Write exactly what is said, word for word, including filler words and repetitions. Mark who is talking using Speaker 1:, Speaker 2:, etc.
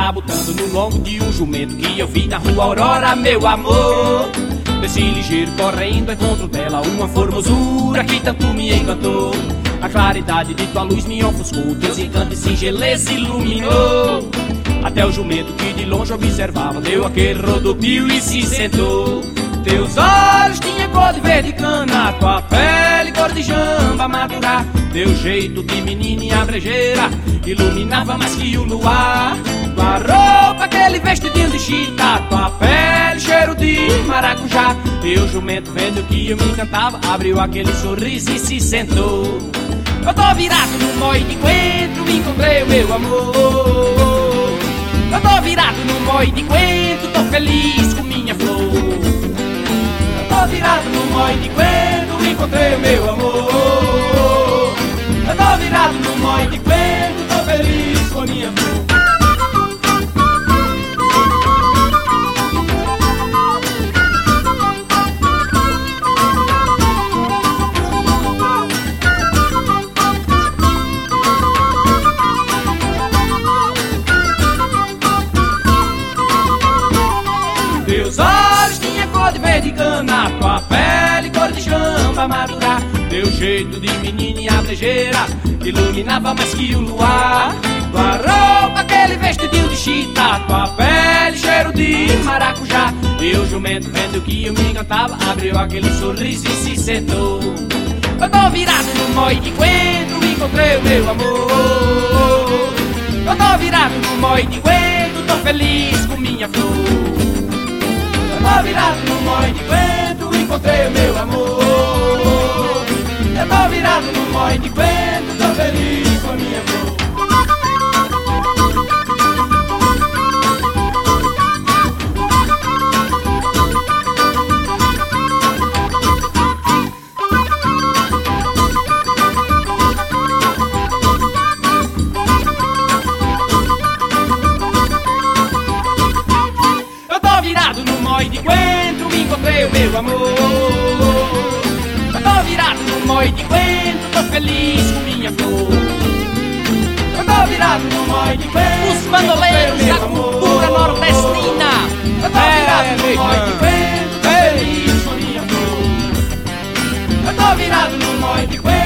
Speaker 1: botando no lombo de um jumento que eu vi na rua Aurora, meu amor. Desci ligeiro correndo, encontro dela uma formosura que tanto me encantou. A claridade de tua luz me ofuscou, teus encantos e singeleza iluminou. Até o jumento que de longe observava deu aquele rodopio e se sentou. Teus olhos tinha cor de verde cana, tua pele cor de jamba madurar. Teu jeito de menininha brejeira iluminava mais que o luar. Tua roupa, aquele vestidinho de chita, tua pele, cheiro de maracujá. Teu jumento vendo que eu me encantava, abriu aquele sorriso e se sentou. Eu tô virado no mói de coentro, encontrei o meu amor. Eu tô virado no mói de coentro, tô feliz com minha flor. Eu tô virado no mói de coentro, encontrei o meu amor. Eu tô virado no mói de coentro, tô feliz com minha flor. Teus olhos tinha cor de verde cana, tua pele cor de jamba madurar. Teu jeito de menininha brejeira iluminava mais que o luar. Tua roupa, aquele vestidinho de chita, tua pele, cheiro de maracujá. E o jumento vendo que eu me encantava, abriu aquele sorriso e se sentou. Eu tô virado no mói de coentro, encontrei o meu amor. Eu tô virado no mói de coentro, tô feliz com minha flor. Eu tô virado no mói de coentro, encontrei o meu amor. Eu tô virado no mói de coentro, tô feliz com a minha flor. Eu tô virado no mói de coentro, encontrei o meu amor. Eu tô virado no mói de coentro, tô feliz com minha flor. Eu tô virado no mói de coentro,
Speaker 2: os bandoleiros da cultura nordestina.
Speaker 1: Eu tô virado no mói de coentro, tô feliz com minha flor. Eu tô virado no mói de coentro.